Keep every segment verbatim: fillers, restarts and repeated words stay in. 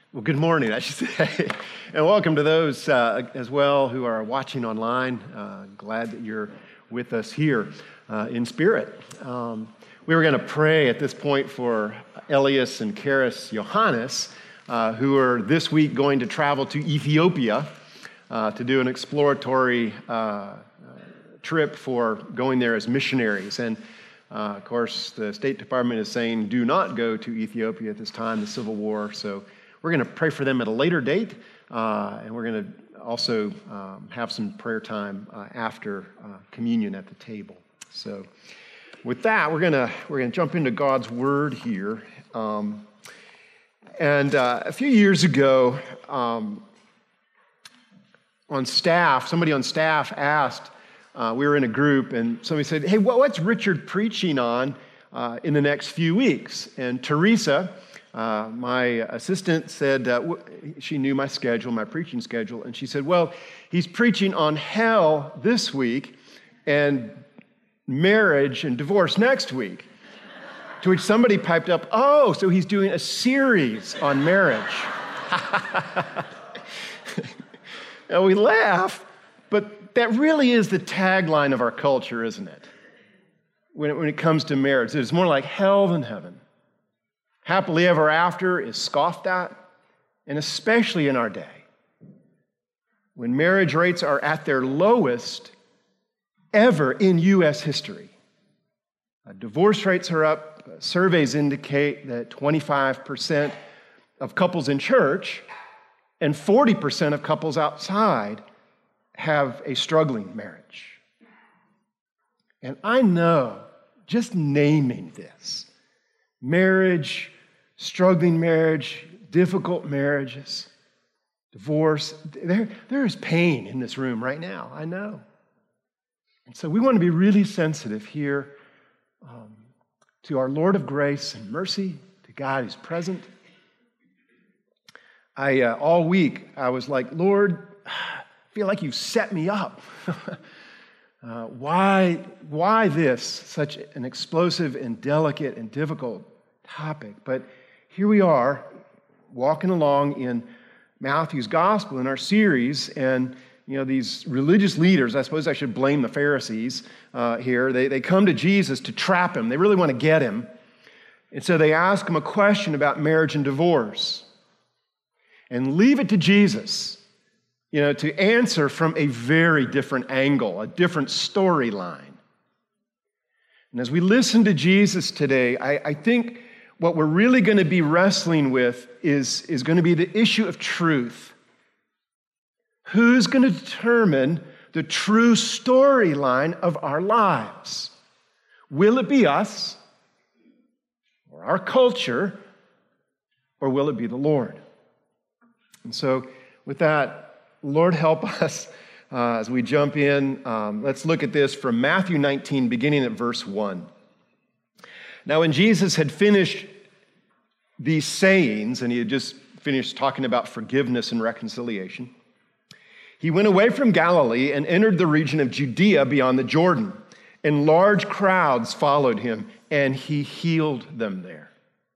Well, good morning, I should say, and welcome to those uh, as well who are watching online. Uh, glad that you're with us here uh, in spirit. Um, we were going to pray at this point for Elias and Karis Johannes, uh, who are this week going to travel to Ethiopia uh, to do an exploratory uh, trip for going there as missionaries. And uh, of course, the State Department is saying, do not go to Ethiopia at this time, the civil war. So we're going to pray for them at a later date, uh, and we're going to also um, have some prayer time uh, after uh, communion at the table. So, with that, we're going to we're going to jump into God's Word here. Um, and uh, a few years ago, um, on staff, somebody on staff asked. Uh, we were in a group, and somebody said, "Hey, what's Richard preaching on uh, in the next few weeks?" And Teresa, Uh, my assistant said, uh, w- she knew my schedule, my preaching schedule, and she said, well, he's preaching on hell this week and marriage and divorce next week. To which somebody piped up, oh, so he's doing a series on marriage. And we laugh, but that really is the tagline of our culture, isn't it? When it, when it comes to marriage, it's more like hell than heaven. Happily ever after is scoffed at, and especially in our day, when marriage rates are at their lowest ever in U S history. Uh, divorce rates are up. Uh, surveys indicate that twenty-five percent of couples in church and forty percent of couples outside have a struggling marriage. And I know, just naming this, marriage, struggling marriage, difficult marriages, divorce. There, there is pain in this room right now, I know. And so we want to be really sensitive here um, to our Lord of grace and mercy, to God who's present. I uh, all week, I was like, Lord, I feel like you've set me up. uh, why, why this, such an explosive and delicate and difficult topic? But here we are, walking along in Matthew's gospel in our series, and you know these religious leaders, I suppose I should blame the Pharisees uh, here, they, they come to Jesus to trap him. They really want to get him. And so they ask him a question about marriage and divorce, and leave it to Jesus, you know, to answer from a very different angle, a different storyline. And as we listen to Jesus today, I, I think what we're really going to be wrestling with is, is going to be the issue of truth. Who's going to determine the true storyline of our lives? Will it be us, or our culture, or will it be the Lord? And so with that, Lord, help us uh, as we jump in. Um, let's look at this from Matthew nineteen, beginning at verse one. Now, when Jesus had finished these sayings, and he had just finished talking about forgiveness and reconciliation, he went away from Galilee and entered the region of Judea beyond the Jordan, and large crowds followed him, and he healed them there.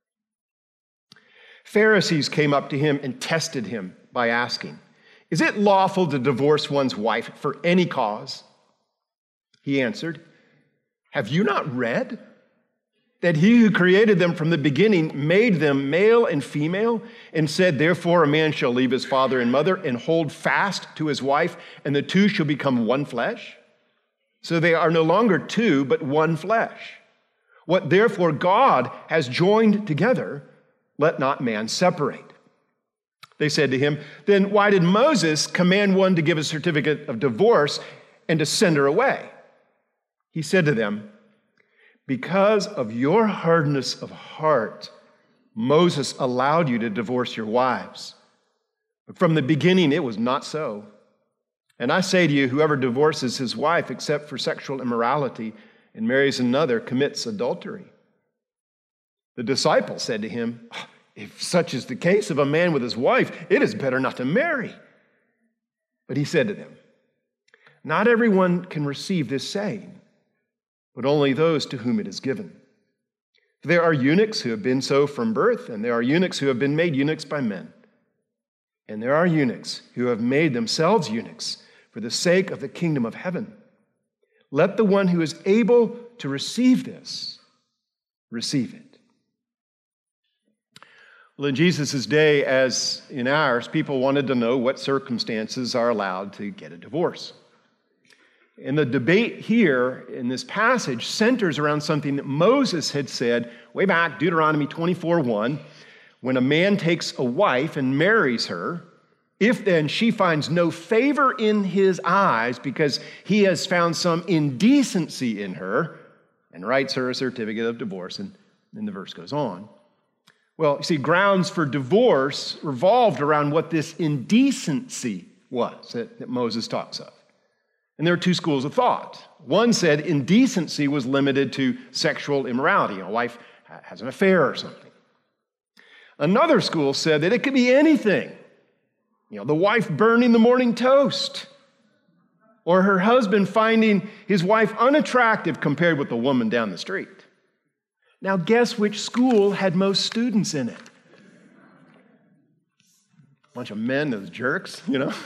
Pharisees came up to him and tested him by asking, "Is it lawful to divorce one's wife for any cause?" He answered, "Have you not read that he who created them from the beginning made them male and female, and said, therefore a man shall leave his father and mother and hold fast to his wife, and the two shall become one flesh? So they are no longer two, but one flesh. What therefore God has joined together, let not man separate." They said to him, "Then why did Moses command one to give a certificate of divorce and to send her away?" He said to them, "Because of your hardness of heart, Moses allowed you to divorce your wives. But from the beginning, it was not so. And I say to you, whoever divorces his wife except for sexual immorality and marries another commits adultery." The disciples said to him, "If such is the case of a man with his wife, it is better not to marry." But he said to them, "Not everyone can receive this saying, but only those to whom it is given. There are eunuchs who have been so from birth, and there are eunuchs who have been made eunuchs by men. And there are eunuchs who have made themselves eunuchs for the sake of the kingdom of heaven. Let the one who is able to receive this, receive it. Well, in Jesus' day, as in ours, people wanted to know what circumstances are allowed to get a divorce. And the debate here in this passage centers around something that Moses had said way back, Deuteronomy twenty-four one, when a man takes a wife and marries her, if then she finds no favor in his eyes because he has found some indecency in her, and writes her a certificate of divorce, and then the verse goes on. Well, you see, grounds for divorce revolved around what this indecency was that, that Moses talks of. And there are two schools of thought. One said indecency was limited to sexual immorality. A wife has an affair or something. Another school said that it could be anything. You know, the wife burning the morning toast, or her husband finding his wife unattractive compared with the woman down the street. Now, guess which school had most students in it? A bunch of men, those jerks, you know.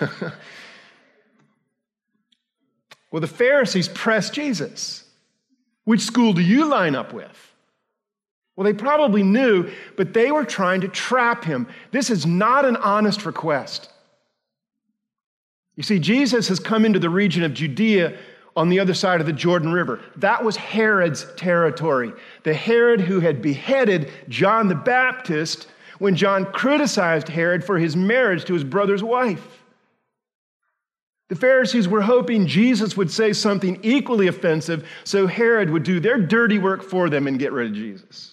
Well, the Pharisees pressed Jesus. Which school do you line up with? Well, they probably knew, but they were trying to trap him. This is not an honest request. You see, Jesus has come into the region of Judea on the other side of the Jordan River. That was Herod's territory. The Herod who had beheaded John the Baptist when John criticized Herod for his marriage to his brother's wife. The Pharisees were hoping Jesus would say something equally offensive so Herod would do their dirty work for them and get rid of Jesus.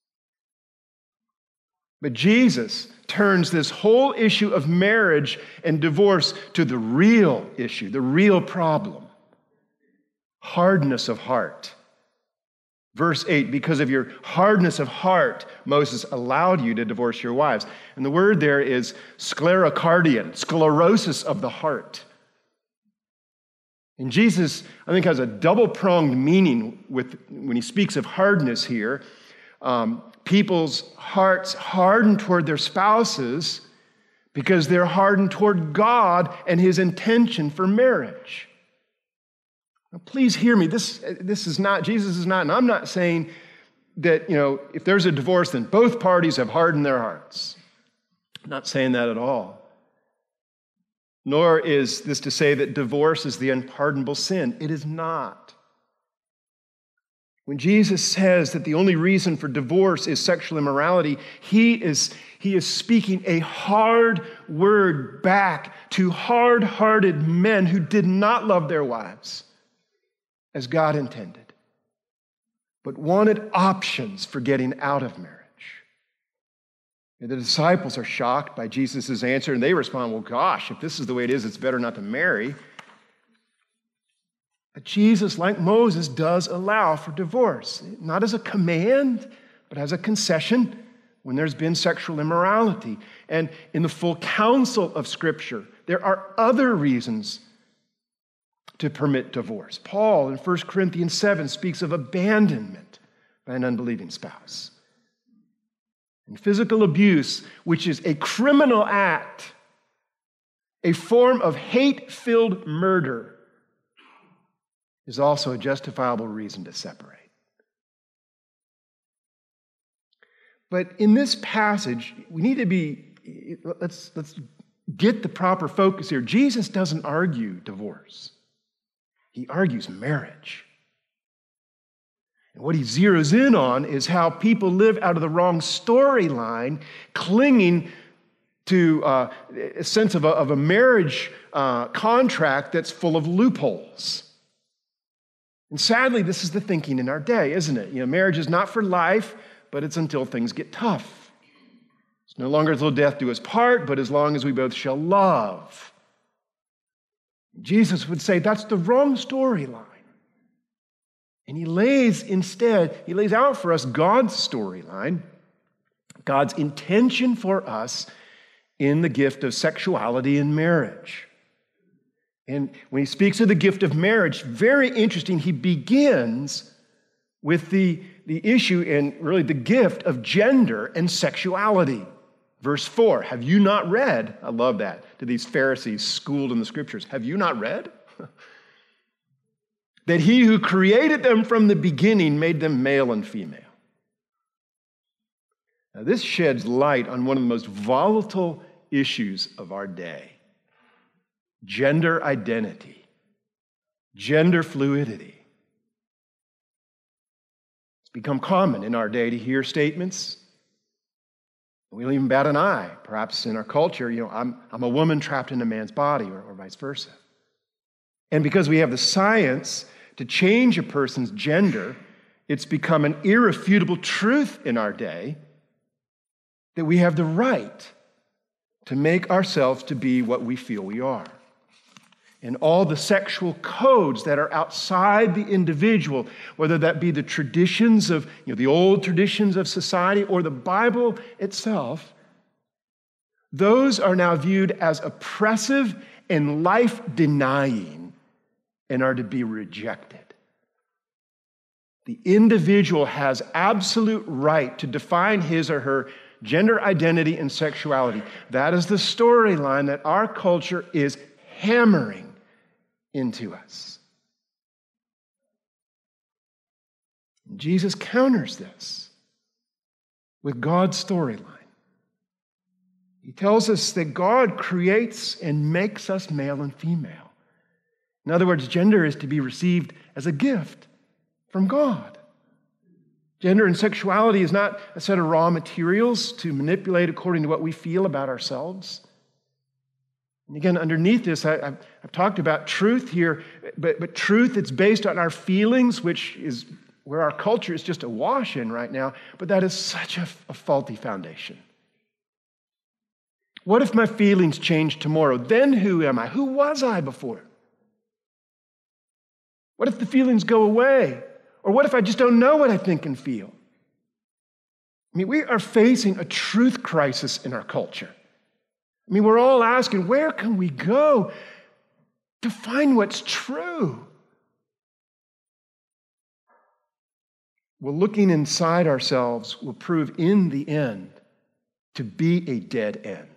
But Jesus turns this whole issue of marriage and divorce to the real issue, the real problem. Hardness of heart. Verse eight, because of your hardness of heart, Moses allowed you to divorce your wives. And the word there is sclerocardian, sclerosis of the heart. And Jesus, I think, has a double-pronged meaning with when he speaks of hardness here. Um, people's hearts harden toward their spouses because they're hardened toward God and his intention for marriage. Now, please hear me. This, this is not, Jesus is not, and I'm not saying that, you know, if there's a divorce, then both parties have hardened their hearts. I'm not saying that at all. Nor is this to say that divorce is the unpardonable sin. It is not. When Jesus says that the only reason for divorce is sexual immorality, he is, he is speaking a hard word back to hard-hearted men who did not love their wives as God intended, but wanted options for getting out of marriage. And the disciples are shocked by Jesus' answer, and they respond, well, gosh, if this is the way it is, it's better not to marry. But Jesus, like Moses, does allow for divorce, not as a command, but as a concession when there's been sexual immorality. And in the full counsel of Scripture, there are other reasons to permit divorce. Paul in First Corinthians seven speaks of abandonment by an unbelieving spouse. And physical abuse, which is a criminal act, a form of hate-filled murder, is also a justifiable reason to separate. But in this passage, we need to be, let's, let's get the proper focus here. Jesus doesn't argue divorce. He argues marriage. And what he zeroes in on is how people live out of the wrong storyline, clinging to uh, a sense of a, of a marriage uh, contract that's full of loopholes. And sadly, this is the thinking in our day, isn't it? You know, marriage is not for life, but it's until things get tough. It's no longer till death do us part, but as long as we both shall love. Jesus would say that's the wrong storyline. And he lays instead, he lays out for us God's storyline, God's intention for us in the gift of sexuality in marriage. And when he speaks of the gift of marriage, very interesting, he begins with the, the issue and really the gift of gender and sexuality. Verse four, have you not read? I love that, to these Pharisees schooled in the scriptures. Have you not read? That he who created them from the beginning made them male and female. Now, this sheds light on one of the most volatile issues of our day: gender identity, gender fluidity. It's become common in our day to hear statements. We don't even bat an eye. Perhaps in our culture, you know, I'm, I'm a woman trapped in a man's body, or, or vice versa. And because we have the science to change a person's gender, it's become an irrefutable truth in our day that we have the right to make ourselves to be what we feel we are. And all the sexual codes that are outside the individual, whether that be the traditions of, you know, the old traditions of society or the Bible itself, those are now viewed as oppressive and life-denying and are to be rejected. The individual has absolute right to define his or her gender identity and sexuality. That is the storyline that our culture is hammering into us. Jesus counters this with God's storyline. He tells us that God creates and makes us male and female. In other words, gender is to be received as a gift from God. Gender and sexuality is not a set of raw materials to manipulate according to what we feel about ourselves. And again, underneath this, I, I've, I've talked about truth here, but, but truth that's based on our feelings, which is where our culture is just awash in right now, but that is such a, a faulty foundation. What if my feelings change tomorrow? Then who am I? Who was I before? What if the feelings go away? Or what if I just don't know what I think and feel? I mean, we are facing a truth crisis in our culture. I mean, we're all asking, where can we go to find what's true? Well, looking inside ourselves will prove in the end to be a dead end.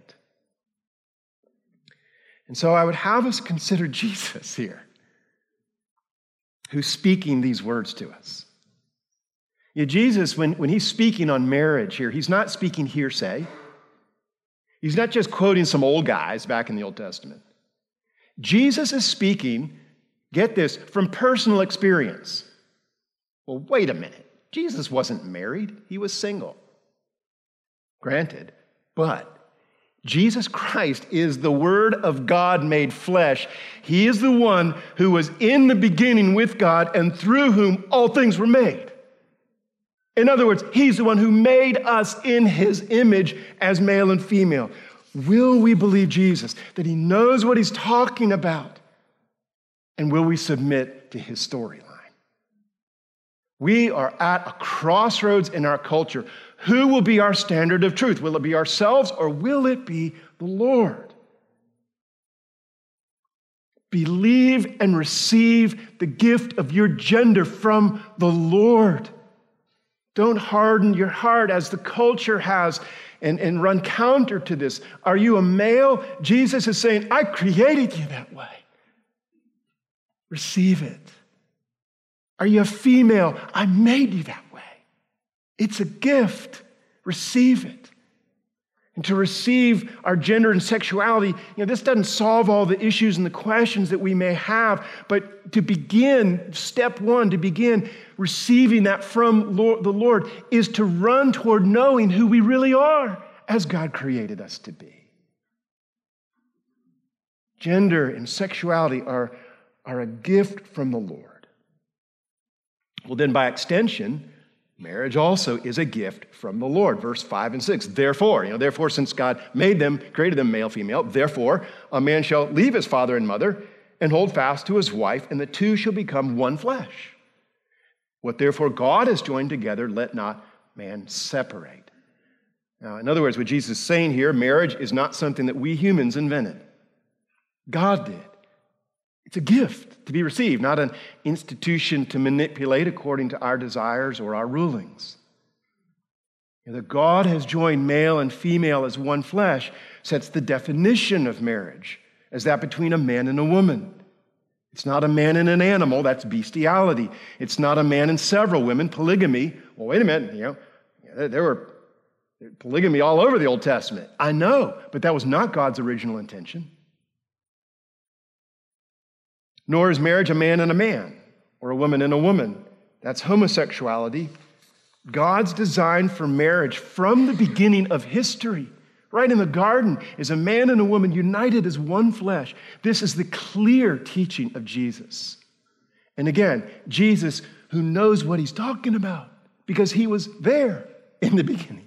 And so I would have us consider Jesus here, who's speaking these words to us. Yeah, Jesus, when, when he's speaking on marriage here, he's not speaking hearsay. He's not just quoting some old guys back in the Old Testament. Jesus is speaking, get this, from personal experience. Well, wait a minute. Jesus wasn't married. He was single. Granted, but Jesus Christ is the Word of God made flesh. He is the one who was in the beginning with God and through whom all things were made. In other words, he's the one who made us in his image as male and female. Will we believe Jesus, that he knows what he's talking about? And will we submit to his storyline? We are at a crossroads in our culture. Who will be our standard of truth? Will it be ourselves or will it be the Lord? Believe and receive the gift of your gender from the Lord. Don't harden your heart as the culture has and, and run counter to this. Are you a male? Jesus is saying, I created you that way. Receive it. Are you a female? I made you that way. It's a gift. Receive it. And to receive our gender and sexuality, you know, this doesn't solve all the issues and the questions that we may have, but to begin, step one, to begin receiving that from Lord, the Lord is to run toward knowing who we really are as God created us to be. Gender and sexuality are, are a gift from the Lord. Well, then by extension, marriage also is a gift from the Lord. Verse five and six. Therefore, you know, therefore, since God made them, created them male, female, therefore, a man shall leave his father and mother and hold fast to his wife, and the two shall become one flesh. What therefore God has joined together, let not man separate. Now, in other words, what Jesus is saying here, marriage is not something that we humans invented. God did. It's a gift to be received, not an institution to manipulate according to our desires or our rulings. You know, that God has joined male and female as one flesh sets the definition of marriage as that between a man and a woman. It's not a man and an animal, that's bestiality. It's not a man and several women, polygamy. Well, wait a minute, you know, there were polygamy all over the Old Testament. I know, but that was not God's original intention. Nor is marriage a man and a man, or a woman and a woman. That's homosexuality. God's design for marriage from the beginning of history, right in the garden, is a man and a woman united as one flesh. This is the clear teaching of Jesus. And again, Jesus, who knows what he's talking about because he was there in the beginning.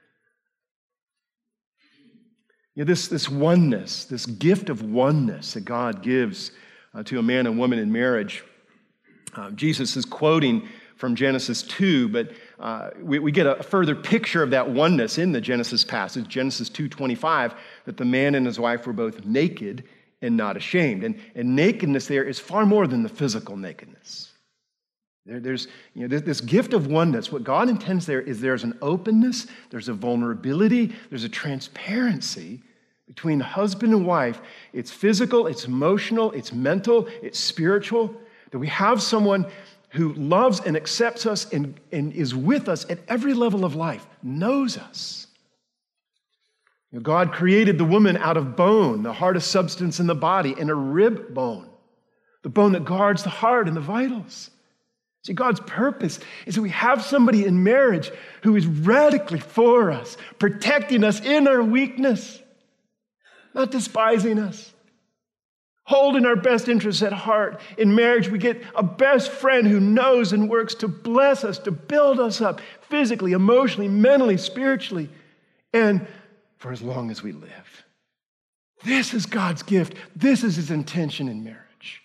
You know, this, this oneness, this gift of oneness that God gives uh, to a man and woman in marriage. Uh, Jesus is quoting from Genesis two, but uh, we, we get a further picture of that oneness in the Genesis passage, Genesis two twenty-five, that the man and his wife were both naked and not ashamed. And, and nakedness there is far more than the physical nakedness. There, there's you know, this, this gift of oneness. What God intends there is there's an openness, there's a vulnerability, there's a transparency between husband and wife. It's physical, it's emotional, it's mental, it's spiritual. That we have someone who loves and accepts us and, and is with us at every level of life, knows us. You know, God created the woman out of bone, the hardest substance in the body, and a rib bone, the bone that guards the heart and the vitals. See, God's purpose is that we have somebody in marriage who is radically for us, protecting us in our weakness, not despising us, holding our best interests at heart. In marriage, we get a best friend who knows and works to bless us, to build us up physically, emotionally, mentally, spiritually, and for as long as we live. This is God's gift. This is his intention in marriage.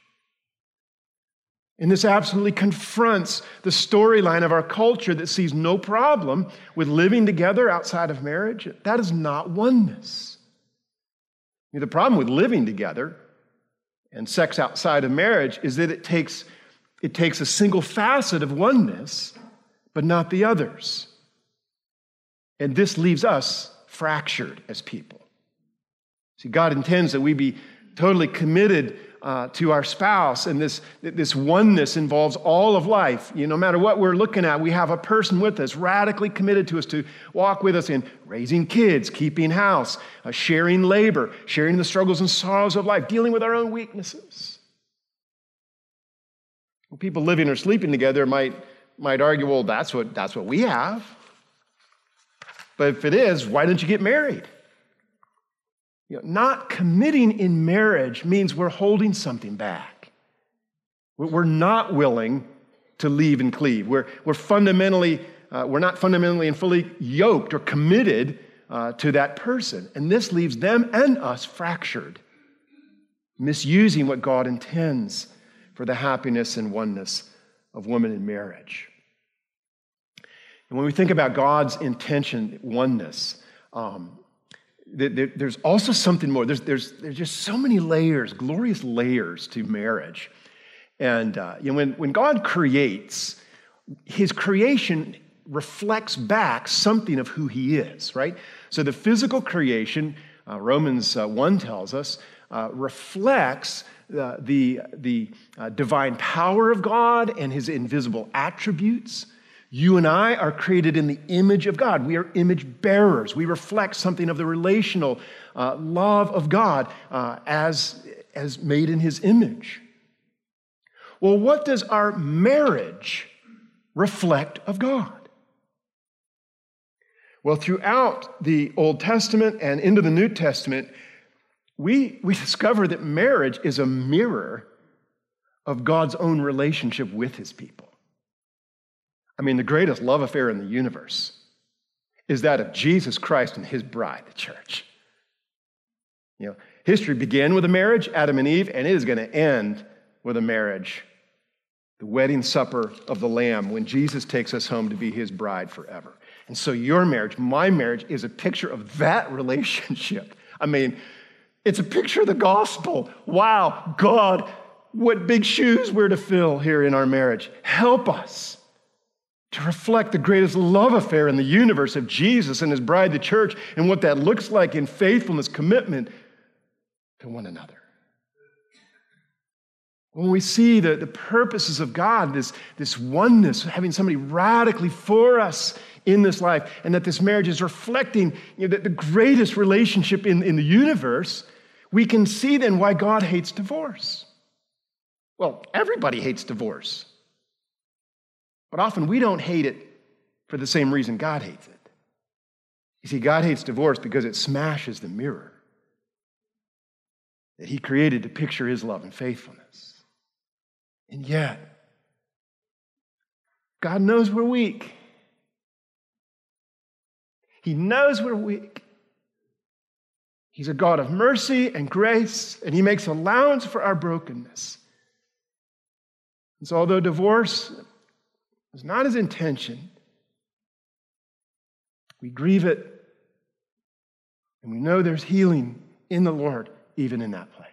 And this absolutely confronts the storyline of our culture that sees no problem with living together outside of marriage. That is not oneness. You know, the problem with living together and sex outside of marriage is that it takes, it takes a single facet of oneness, but not the others. And this leaves us fractured as people. See, God intends that we be totally committed uh, to our spouse, and this, this oneness involves all of life. You know, no matter what we're looking at, we have a person with us, radically committed to us, to walk with us in raising kids, keeping house, uh, sharing labor, sharing the struggles and sorrows of life, dealing with our own weaknesses. Well, people living or sleeping together might, might argue, well, that's what, that's what we have. But if it is, why don't you get married? You know, not committing in marriage means we're holding something back. We're not willing to leave and cleave. We're, we're fundamentally, uh, we're not fundamentally and fully yoked or committed uh, to that person. And this leaves them and us fractured, misusing what God intends for the happiness and oneness of women in marriage. And when we think about God's intention, oneness, um, there's also something more. There's, there's, there's just so many layers, glorious layers to marriage. And uh, you know, when, when God creates, his creation reflects back something of who he is, right? So the physical creation, uh, Romans uh, one tells us, uh, reflects uh, the, the uh, divine power of God and his invisible attributes. You and I are created in the image of God. We are image bearers. We reflect something of the relational uh, love of God uh, as, as made in his image. Well, what does our marriage reflect of God? Well, throughout the Old Testament and into the New Testament, we, we discover that marriage is a mirror of God's own relationship with his people. I mean, the greatest love affair in the universe is that of Jesus Christ and his bride, the church. You know, history began with a marriage, Adam and Eve, and it is going to end with a marriage, the wedding supper of the Lamb, when Jesus takes us home to be his bride forever. And so your marriage, my marriage, is a picture of that relationship. I mean, it's a picture of the gospel. Wow, God, what big shoes we're to fill here in our marriage. Help us to reflect the greatest love affair in the universe of Jesus and his bride, the church, and what that looks like in faithfulness, commitment to one another. When we see the, the purposes of God, this, this oneness, having somebody radically for us in this life, and that this marriage is reflecting you know, the, the greatest relationship in, in the universe, we can see then why God hates divorce. Well, everybody hates divorce. But often we don't hate it for the same reason God hates it. You see, God hates divorce because it smashes the mirror that he created to picture his love and faithfulness. And yet, God knows we're weak. He knows we're weak. He's a God of mercy and grace, and he makes allowance for our brokenness. And so although divorce is not his intention, we grieve it, and we know there's healing in the Lord, even in that place.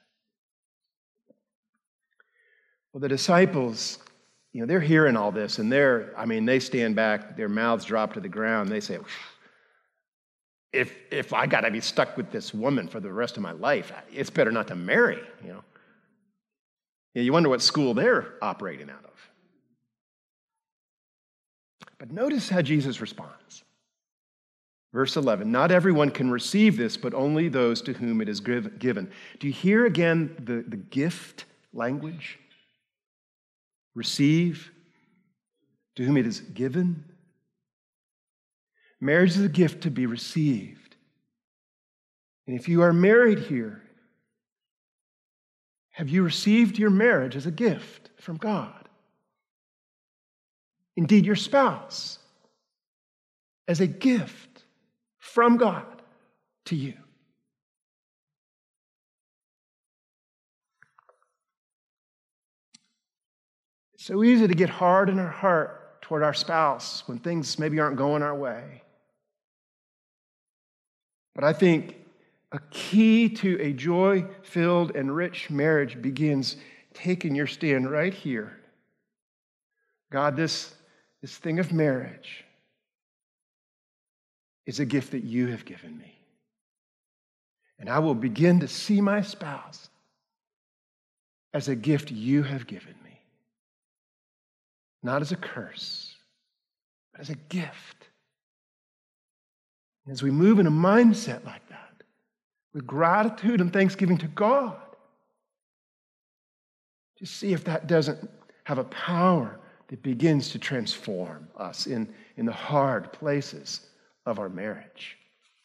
Well, the disciples, you know, they're hearing all this, and they're, I mean, they stand back, their mouths drop to the ground, they say, if if I got to be stuck with this woman for the rest of my life, it's better not to marry, you know. Yeah, you wonder what school they're operating out of. But notice how Jesus responds. Verse eleven, not everyone can receive this, but only those to whom it is given. Do you hear again the, the gift language? Receive, to whom it is given. Marriage is a gift to be received. And if you are married here, have you received your marriage as a gift from God? Indeed, your spouse as a gift from God to you. It's so easy to get hard in our heart toward our spouse when things maybe aren't going our way. But I think a key to a joy-filled and rich marriage begins taking your stand right here. God, this, this thing of marriage is a gift that you have given me. And I will begin to see my spouse as a gift you have given me. Not as a curse, but as a gift. And as we move in a mindset like that, with gratitude and thanksgiving to God, just see if that doesn't have a power that begins to transform us in, in the hard places of our marriage.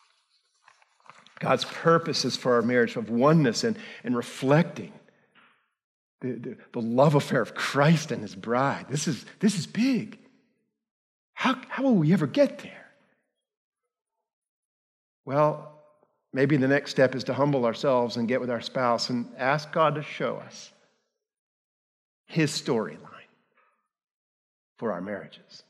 God's purpose is for our marriage of oneness and, and reflecting the, the, the love affair of Christ and his bride. This is, this is big. How, how will we ever get there? Well, maybe the next step is to humble ourselves and get with our spouse and ask God to show us his storyline for our marriages.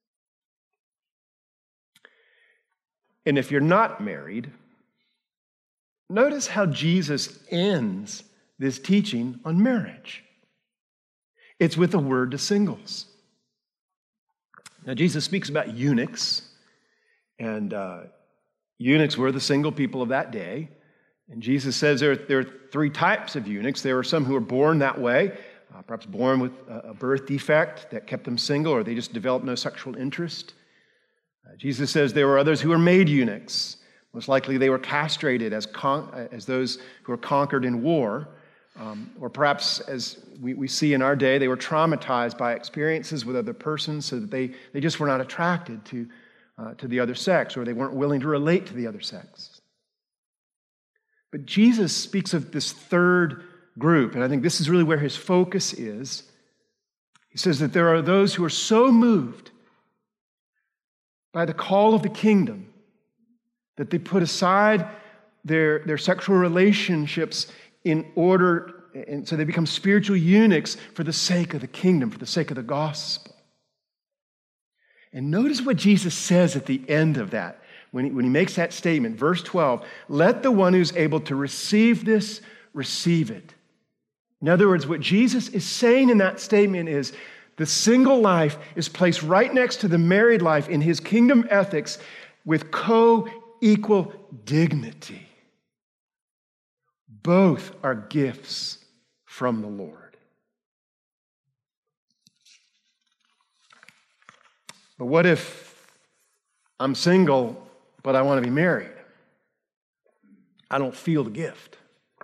And if you're not married, notice how Jesus ends this teaching on marriage. It's with a word to singles. Now, Jesus speaks about eunuchs, and uh, eunuchs were the single people of that day. And Jesus says there, there are three types of eunuchs. There were some who were born that way, uh, perhaps born with a birth defect that kept them single, or they just developed no sexual interest. Uh, Jesus says there were others who were made eunuchs. Most likely they were castrated as, con- as those who were conquered in war. Um, or perhaps, as we, we see in our day, they were traumatized by experiences with other persons so that they, they just were not attracted to, uh, to the other sex, or they weren't willing to relate to the other sex. But Jesus speaks of this third group, and I think this is really where his focus is. He says that there are those who are so moved by the call of the kingdom that they put aside their, their sexual relationships in order, and so they become spiritual eunuchs for the sake of the kingdom, for the sake of the gospel. And notice what Jesus says at the end of that, when he, when he makes that statement, verse twelve, let the one who's able to receive this, receive it. In other words, what Jesus is saying in that statement is, The single life is placed right next to the married life in his kingdom ethics with co-equal dignity. Both are gifts from the Lord. But what if I'm single, but I want to be married? I don't feel the gift.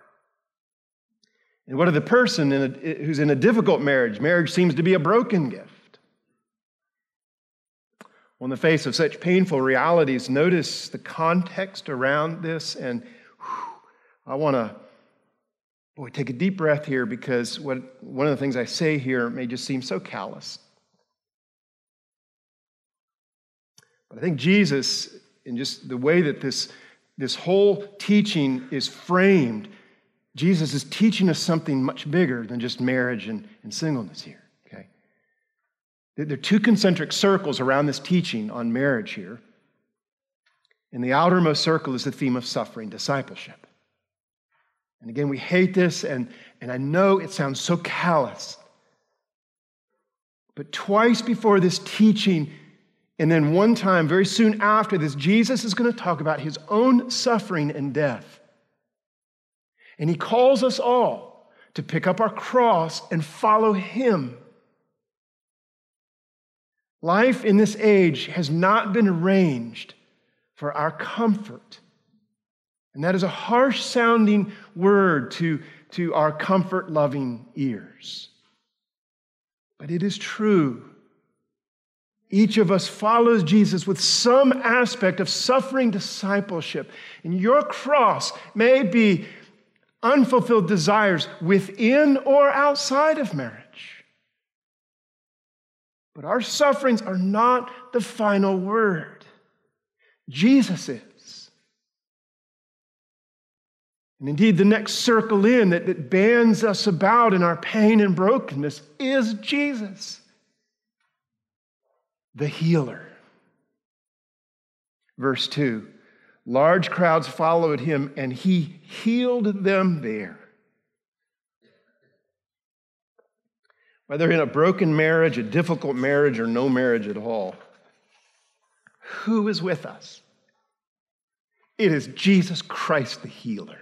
And what of the person in a, who's in a difficult marriage? Marriage seems to be a broken gift. Well, in the face of such painful realities, notice the context around this. And whew, I want to, boy, take a deep breath here, because what one of the things I say here may just seem so callous. But I think Jesus, in just the way that this, this whole teaching is framed, Jesus is teaching us something much bigger than just marriage and, and singleness here, okay? There are two concentric circles around this teaching on marriage here. And the outermost circle is the theme of suffering discipleship. And again, we hate this, and, and I know it sounds so callous. But twice before this teaching, and then one time very soon after this, Jesus is going to talk about his own suffering and death. And he calls us all to pick up our cross and follow him. Life in this age has not been arranged for our comfort. And that is a harsh-sounding word to, to our comfort-loving ears. But it is true. Each of us follows Jesus with some aspect of suffering discipleship. And your cross may be unfulfilled desires within or outside of marriage. But our sufferings are not the final word. Jesus is. And indeed, the next circle in that, that bands us about in our pain and brokenness is Jesus, the healer. Verse two. Large crowds followed him, and he healed them there. Whether in a broken marriage, a difficult marriage, or no marriage at all, who is with us? It is Jesus Christ, the healer.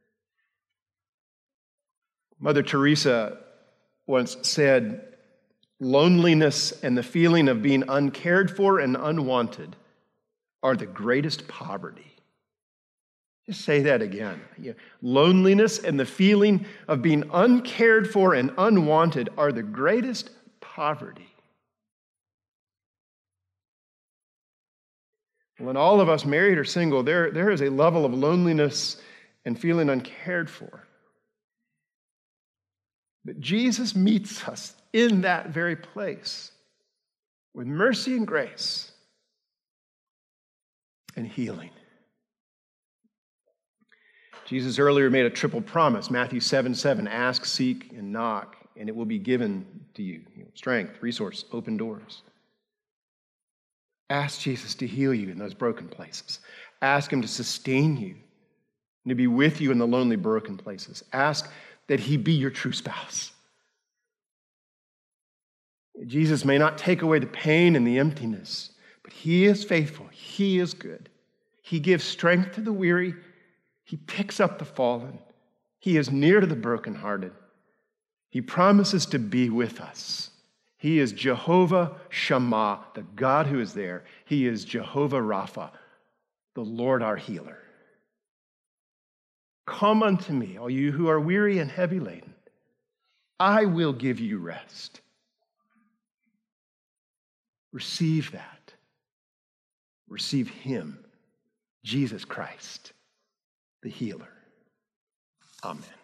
Mother Teresa once said, "Loneliness and the feeling of being uncared for and unwanted are the greatest poverty." Just say that again. Loneliness and the feeling of being uncared for and unwanted are the greatest poverty. When all of us, married or single, there, there is a level of loneliness and feeling uncared for. But Jesus meets us in that very place with mercy and grace and healing. Jesus earlier made a triple promise. Matthew seven seven, ask, seek, and knock, and it will be given to you. You know, strength, resource, open doors. Ask Jesus to heal you in those broken places. Ask him to sustain you and to be with you in the lonely, broken places. Ask that he be your true spouse. Jesus may not take away the pain and the emptiness, but he is faithful. He is good. He gives strength to the weary. He picks up the fallen. He is near to the brokenhearted. He promises to be with us. He is Jehovah Shammah, the God who is there. He is Jehovah Rapha, the Lord our healer. Come unto me, all you who are weary and heavy laden. I will give you rest. Receive that. Receive him, Jesus Christ, the healer. Amen.